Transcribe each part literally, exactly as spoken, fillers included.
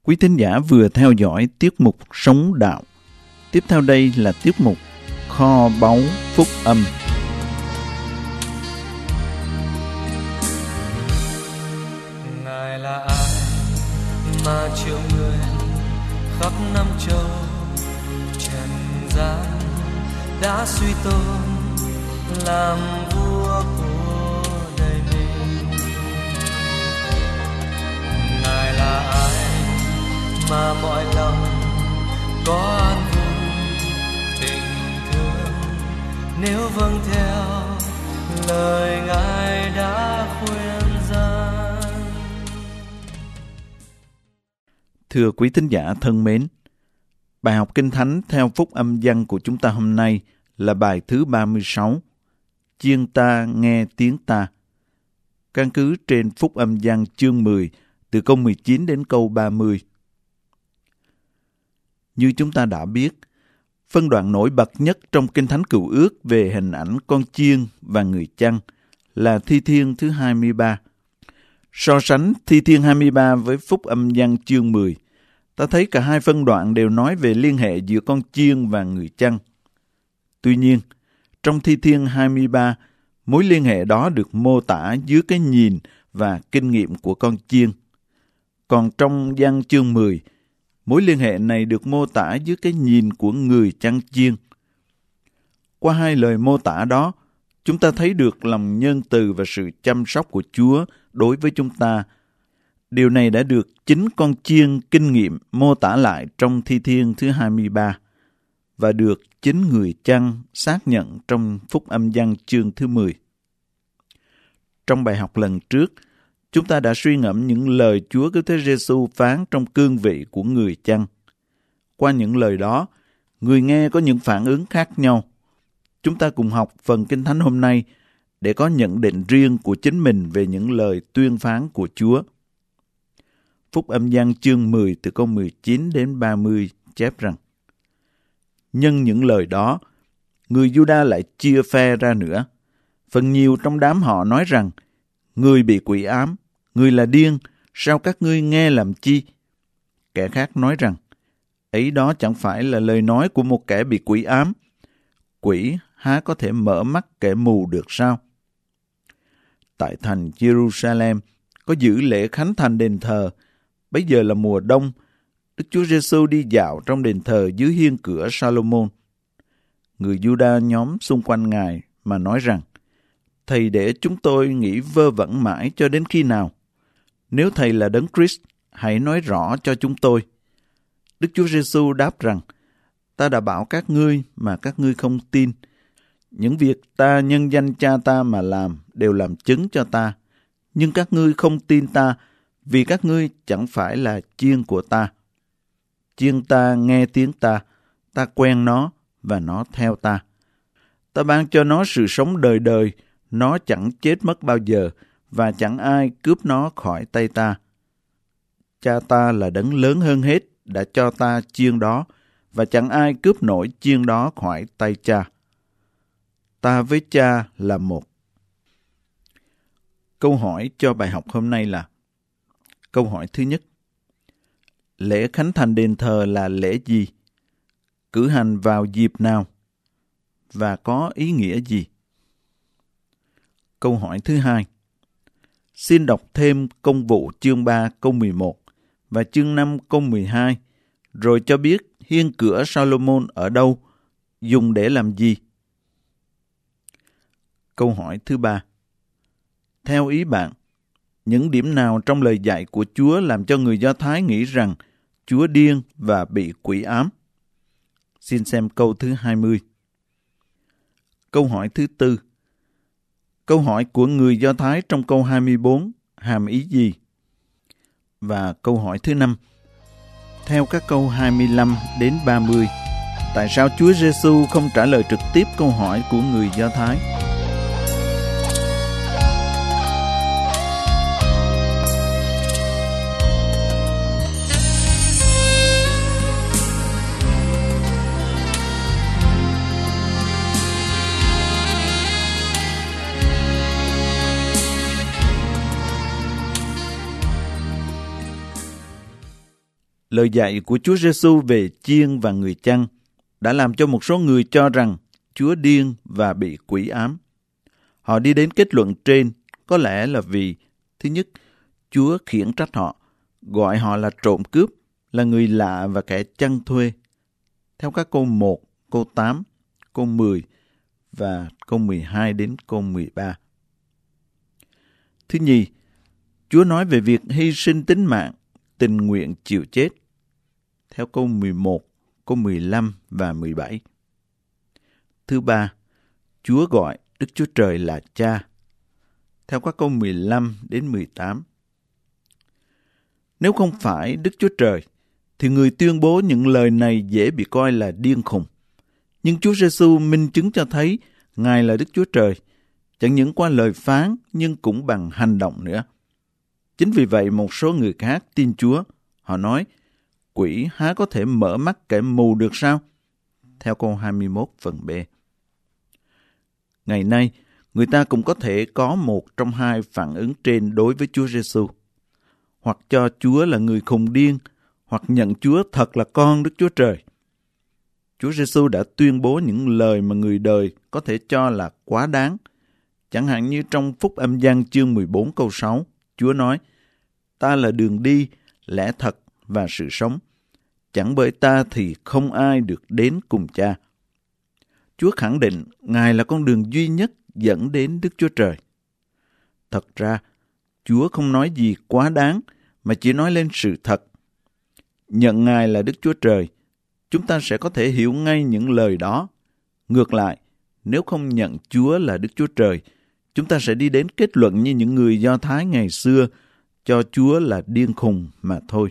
Quý thính giả vừa theo dõi tiết mục Sống Đạo. Tiếp theo đây là tiết mục Kho Báu Phúc Âm. Ngài là ai mà triệu người khắp năm châu trần gian đã suy tôn làm vua của đời mình? Ngài là ai mà mọi lòng có an vui tình thương nếu vâng theo lời Ngài đã khuyên gian? Thưa quý thính giả thân mến, bài học Kinh Thánh theo phúc âm văn của chúng ta hôm nay là bài thứ ba mươi sáu, Chiên ta nghe tiếng ta. Căn cứ trên phúc âm văn chương mười, từ câu mười chín đến câu ba mươi. Như chúng ta đã biết, phân đoạn nổi bật nhất trong Kinh Thánh Cựu Ước về hình ảnh con chiên và người chăn là Thi Thiên thứ hai mươi ba. So sánh Thi Thiên hai mươi ba với phúc âm văn chương mười, ta thấy cả hai phân đoạn đều nói về liên hệ giữa con chiên và người chăn. Tuy nhiên, trong Thi Thiên hai mươi ba, mối liên hệ đó được mô tả dưới cái nhìn và kinh nghiệm của con chiên. Còn trong văn chương mười, mối liên hệ này được mô tả dưới cái nhìn của người chăn chiên. Qua hai lời mô tả đó, chúng ta thấy được lòng nhân từ và sự chăm sóc của Chúa đối với chúng ta. Điều này đã được chính con chiên kinh nghiệm mô tả lại trong Thi Thiên thứ hai mươi ba và được chính người chăn xác nhận trong phúc âm văn chương thứ mười. Trong bài học lần trước, chúng ta đã suy ngẫm những lời Chúa Cứu Thế Giêsu phán trong cương vị của người chăn. Qua những lời đó, người nghe có những phản ứng khác nhau. Chúng ta cùng học phần Kinh Thánh hôm nay để có nhận định riêng của chính mình về những lời tuyên phán của Chúa. Phúc âm văn chương mười từ câu mười chín đến ba mươi chép rằng: Nhân những lời đó, người Giu-đa lại chia phe ra nữa. Phần nhiều trong đám họ nói rằng: Người bị quỷ ám, người là điên, sao các ngươi nghe làm chi? Kẻ khác nói rằng: Ấy đó chẳng phải là lời nói của một kẻ bị quỷ ám. Quỷ há có thể mở mắt kẻ mù được sao? Tại thành Jerusalem có giữ lễ khánh thành đền thờ. Bây giờ là mùa đông, Đức Chúa Giêsu đi dạo trong đền thờ dưới hiên cửa Salomon. Người Giu-đa nhóm xung quanh Ngài mà nói rằng: Thầy để chúng tôi nghĩ vơ vẩn mãi cho đến khi nào? Nếu Thầy là Đấng Christ, hãy nói rõ cho chúng tôi. Đức Chúa Giêsu đáp rằng: Ta đã bảo các ngươi mà các ngươi không tin. Những việc ta nhân danh Cha ta mà làm đều làm chứng cho ta. Nhưng các ngươi không tin ta, vì các ngươi chẳng phải là chiên của ta. Chiên ta nghe tiếng ta, ta quen nó và nó theo ta. Ta ban cho nó sự sống đời đời, nó chẳng chết mất bao giờ, và chẳng ai cướp nó khỏi tay ta. Cha ta là đấng lớn hơn hết, đã cho ta chiên đó, và chẳng ai cướp nổi chiên đó khỏi tay cha. Ta với cha là một. Câu hỏi cho bài học hôm nay là: Câu hỏi thứ nhất, lễ khánh thành đền thờ là lễ gì? Cử hành vào dịp nào? Và có ý nghĩa gì? Câu hỏi thứ hai, xin đọc thêm Công vụ chương ba câu mười một và chương năm câu mười hai, rồi cho biết hiên cửa Salomon ở đâu, dùng để làm gì? Câu hỏi thứ ba, theo ý bạn, những điểm nào trong lời dạy của Chúa làm cho người Do Thái nghĩ rằng Chúa điên và bị quỷ ám? Xin xem câu thứ hai mươi. Câu hỏi thứ tư, câu hỏi của người Do Thái trong câu hai mươi bốn hàm ý gì? Và câu hỏi thứ năm, theo các câu hai mươi lăm đến ba mươi, tại sao Chúa Giêsu không trả lời trực tiếp câu hỏi của người Do Thái? Lời dạy của Chúa Giêsu về chiên và người chăn đã làm cho một số người cho rằng Chúa điên và bị quỷ ám. Họ đi đến kết luận trên có lẽ là vì, thứ nhất, Chúa khiển trách họ, gọi họ là trộm cướp, là người lạ và kẻ chăn thuê. Theo các câu một, câu tám, câu mười và câu mười hai đến câu mười ba. Thứ nhì, Chúa nói về việc hy sinh tính mạng, tình nguyện chịu chết. Theo câu mười một, câu mười lăm và mười bảy. Thứ ba, Chúa gọi Đức Chúa Trời là Cha. Theo các câu mười lăm đến mười tám. Nếu không phải Đức Chúa Trời, thì người tuyên bố những lời này dễ bị coi là điên khùng. Nhưng Chúa Giêsu minh chứng cho thấy Ngài là Đức Chúa Trời, chẳng những qua lời phán nhưng cũng bằng hành động nữa. Chính vì vậy một số người khác tin Chúa. Họ nói, quỷ há có thể mở mắt kẻ mù được sao? Theo câu hai mươi mốt phần B. Ngày nay, người ta cũng có thể có một trong hai phản ứng trên đối với Chúa Giêsu. Hoặc cho Chúa là người khùng điên, hoặc nhận Chúa thật là con Đức Chúa Trời. Chúa Giêsu đã tuyên bố những lời mà người đời có thể cho là quá đáng. Chẳng hạn như trong Phúc Âm Giăng chương mười bốn câu sáu, Chúa nói, ta là đường đi, lẽ thật và sự sống. Chẳng bởi ta thì không ai được đến cùng Cha. Chúa khẳng định Ngài là con đường duy nhất dẫn đến Đức Chúa Trời. Thật ra, Chúa không nói gì quá đáng, mà chỉ nói lên sự thật. Nhận Ngài là Đức Chúa Trời, chúng ta sẽ có thể hiểu ngay những lời đó. Ngược lại, nếu không nhận Chúa là Đức Chúa Trời, chúng ta sẽ đi đến kết luận như những người Do Thái ngày xưa, cho Chúa là điên khùng mà thôi.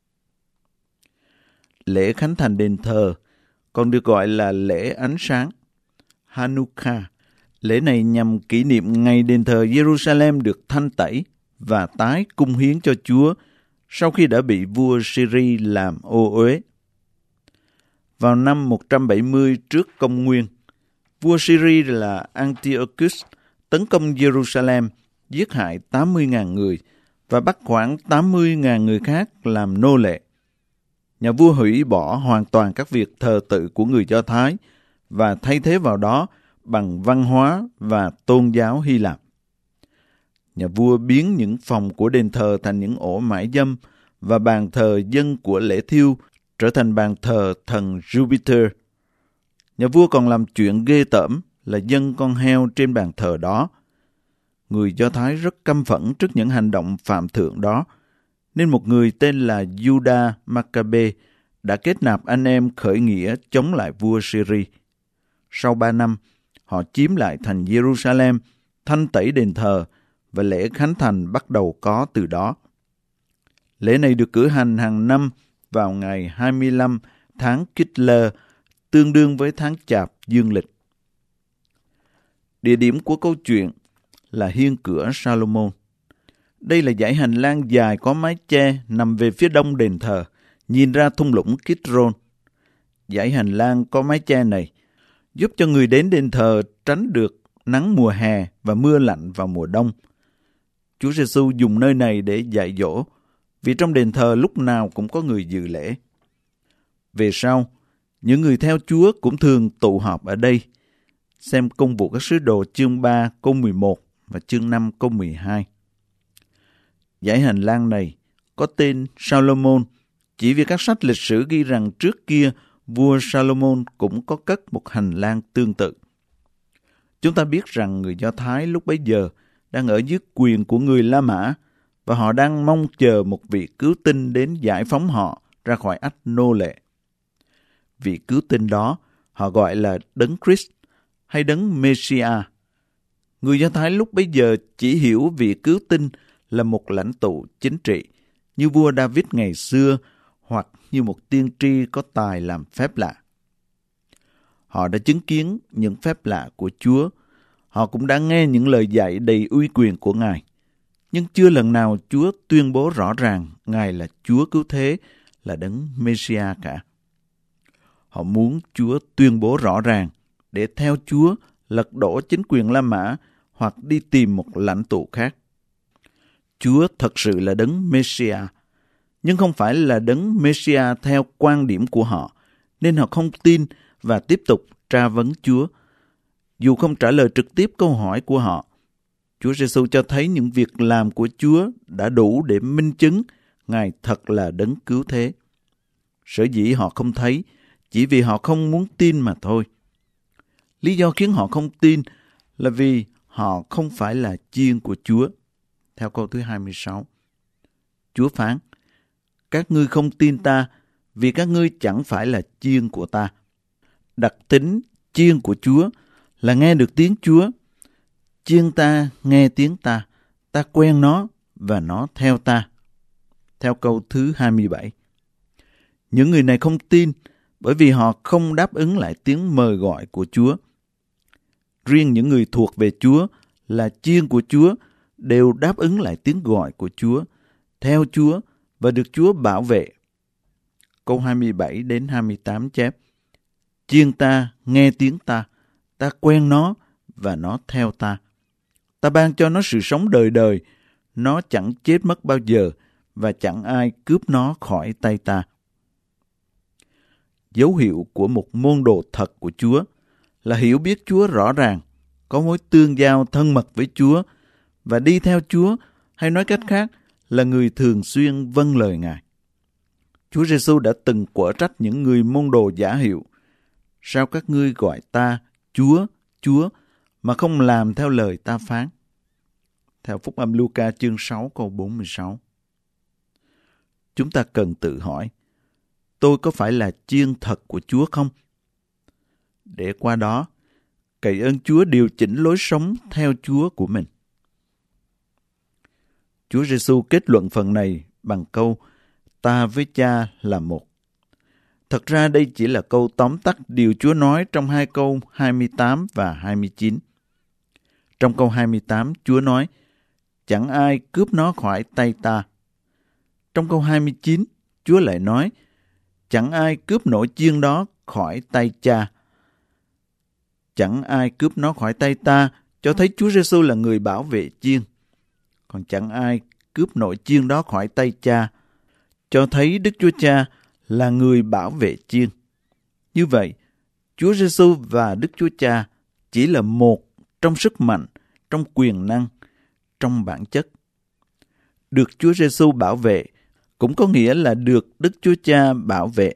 Lễ Khánh Thành đền thờ còn được gọi là lễ ánh sáng, Hanukkah. Lễ này nhằm kỷ niệm ngày đền thờ Jerusalem được thanh tẩy và tái cung hiến cho Chúa sau khi đã bị vua Syria làm ô uế. Vào năm một trăm bảy mươi trước công nguyên, vua Syria là Antiochus tấn công Jerusalem, giết hại tám mươi nghìn người và bắt khoảng tám mươi nghìn người khác làm nô lệ. Nhà vua hủy bỏ hoàn toàn các việc thờ tự của người Do Thái và thay thế vào đó bằng văn hóa và tôn giáo Hy Lạp. Nhà vua biến những phòng của đền thờ thành những ổ mãi dâm và bàn thờ dân của lễ thiêu trở thành bàn thờ thần Jupiter. Nhà vua còn làm chuyện ghê tởm là dâng con heo trên bàn thờ đó. Người Do Thái rất căm phẫn trước những hành động phạm thượng đó, nên một người tên là Judah Maccabe đã kết nạp anh em khởi nghĩa chống lại vua Syria. Sau ba năm, họ chiếm lại thành Jerusalem, thanh tẩy đền thờ và lễ Khánh Thành bắt đầu có từ đó. Lễ này được cử hành hàng năm vào ngày hai mươi lăm tháng Kislev, tương đương với tháng Chạp dương lịch. Địa điểm của câu chuyện là hiên cửa Salomon. Đây là dãy hành lang dài có mái che nằm về phía đông đền thờ, nhìn ra thung lũng Kidron. Dãy hành lang có mái che này giúp cho người đến đền thờ tránh được nắng mùa hè và mưa lạnh vào mùa đông. Chúa Giêsu dùng nơi này để dạy dỗ, vì trong đền thờ lúc nào cũng có người dự lễ. Về sau, những người theo Chúa cũng thường tụ họp ở đây. Xem Công vụ các sứ đồ chương ba câu mười một và chương năm câu mười hai. Dãy hành lang này có tên Salomon chỉ vì các sách lịch sử ghi rằng trước kia vua Salomon cũng có cất một hành lang tương tự. Chúng ta biết rằng người Do Thái lúc bấy giờ đang ở dưới quyền của người La Mã và họ đang mong chờ một vị cứu tinh đến giải phóng họ ra khỏi ách nô lệ. Vị cứu tinh đó họ gọi là Đấng Christ hay Đấng Messiah. Người Do Thái lúc bấy giờ chỉ hiểu vị cứu tinh là một lãnh tụ chính trị như vua David ngày xưa hoặc như một tiên tri có tài làm phép lạ. Họ đã chứng kiến những phép lạ của Chúa. Họ cũng đã nghe những lời dạy đầy uy quyền của Ngài. Nhưng chưa lần nào Chúa tuyên bố rõ ràng Ngài là Chúa cứu thế, là Đấng Messiah cả. Họ muốn Chúa tuyên bố rõ ràng để theo Chúa lật đổ chính quyền La Mã hoặc đi tìm một lãnh tụ khác. Chúa thật sự là Đấng Messiah, nhưng không phải là đấng Mêsia theo quan điểm của họ, nên họ không tin và tiếp tục tra vấn Chúa. Dù không trả lời trực tiếp câu hỏi của họ, Chúa Giêsu cho thấy những việc làm của Chúa đã đủ để minh chứng Ngài thật là đấng cứu thế. Sở dĩ họ không thấy, chỉ vì họ không muốn tin mà thôi. Lý do khiến họ không tin là vì họ không phải là chiên của Chúa. Theo câu thứ hai mươi sáu, Chúa phán, các ngươi không tin ta vì các ngươi chẳng phải là chiên của ta. Đặc tính chiên của Chúa là nghe được tiếng Chúa. Chiên ta nghe tiếng ta, ta quen nó và nó theo ta. Theo câu thứ hai mươi bảy, những người này không tin bởi vì họ không đáp ứng lại tiếng mời gọi của Chúa. Riêng những người thuộc về Chúa là chiên của Chúa đều đáp ứng lại tiếng gọi của Chúa, theo Chúa và được Chúa bảo vệ. Câu hai mươi bảy đến hai mươi tám chép, chiên ta nghe tiếng ta, ta quen nó và nó theo ta. Ta ban cho nó sự sống đời đời, nó chẳng chết mất bao giờ và chẳng ai cướp nó khỏi tay ta. Dấu hiệu của một môn đồ thật của Chúa là hiểu biết Chúa rõ ràng, có mối tương giao thân mật với Chúa và đi theo Chúa, hay nói cách khác là người thường xuyên vâng lời Ngài. Chúa Giêsu đã từng quở trách những người môn đồ giả hiệu. Sao các ngươi gọi ta Chúa, Chúa mà không làm theo lời ta phán? Theo Phúc âm Luca chương sáu câu bốn mươi sáu. Chúng ta cần tự hỏi, tôi có phải là chiên thật của Chúa không? Để qua đó, cậy ơn Chúa điều chỉnh lối sống theo Chúa của mình. Chúa Giêsu kết luận phần này bằng câu ta với Cha là một. Thật ra đây chỉ là câu tóm tắt điều Chúa nói trong hai câu hai mươi tám và hai mươi chín. Trong câu hai mươi tám, Chúa nói, chẳng ai cướp nó khỏi tay ta. Trong câu hai mươi chín, Chúa lại nói, chẳng ai cướp nổi chiên đó khỏi tay Cha. Chẳng ai cướp nó khỏi tay ta, cho thấy Chúa Giêsu là người bảo vệ chiên. Còn chẳng ai cướp nổi chiên đó khỏi tay Cha, cho thấy Đức Chúa Cha là người bảo vệ chiên. Như vậy, Chúa Giêsu và Đức Chúa Cha chỉ là một trong sức mạnh, trong quyền năng, trong bản chất. Được Chúa Giêsu bảo vệ cũng có nghĩa là được Đức Chúa Cha bảo vệ.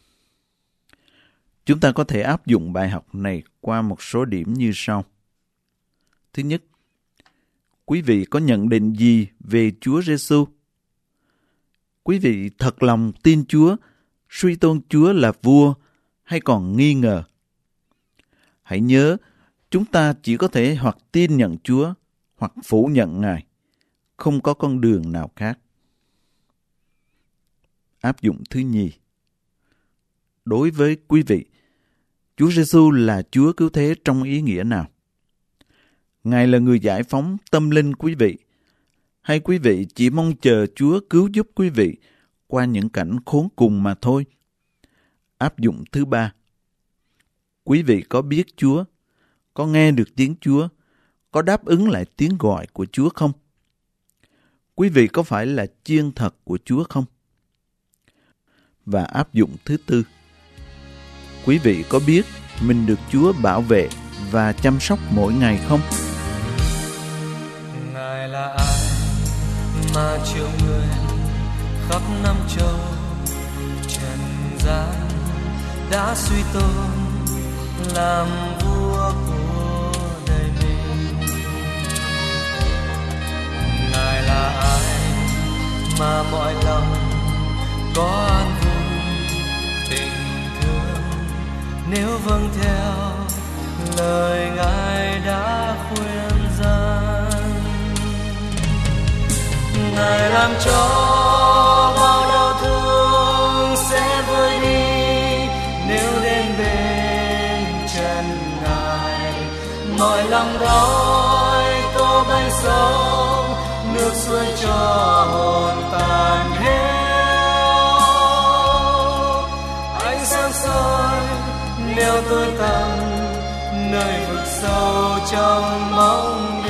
Chúng ta có thể áp dụng bài học này qua một số điểm như sau. Thứ nhất, quý vị có nhận định gì về Chúa Giêsu? Quý vị thật lòng tin Chúa, suy tôn Chúa là vua hay còn nghi ngờ? Hãy nhớ, chúng ta chỉ có thể hoặc tin nhận Chúa hoặc phủ nhận Ngài. Không có con đường nào khác. Áp dụng thứ nhì. Đối với quý vị, Chúa Giêsu là Chúa cứu thế trong ý nghĩa nào? Ngài là người giải phóng tâm linh quý vị, hay quý vị chỉ mong chờ Chúa cứu giúp quý vị qua những cảnh khốn cùng mà thôi? Áp dụng thứ ba. Quý vị có biết Chúa, có nghe được tiếng Chúa, có đáp ứng lại tiếng gọi của Chúa không? Quý vị có phải là chiên thật của Chúa không? Và áp dụng thứ tư. Quý vị có biết mình được Chúa bảo vệ và chăm sóc mỗi ngày không? Ngài là ai mà triệu người khắp năm châu trần gian đã suy tôn làm vua của đời mình? Ngài là ai mà mọi lòng có an vui tình thương nếu vâng theo lời Ngài đã khuyên gian? Ngài làm cho bao đau thương sẽ vơi đi nếu đến bên chân Ngài. Mọi lòng đói tô bánh sống, nước suối cho hồn tàn héo. Ánh sáng soi nếu tôi tầm nơi vực sâu trong mong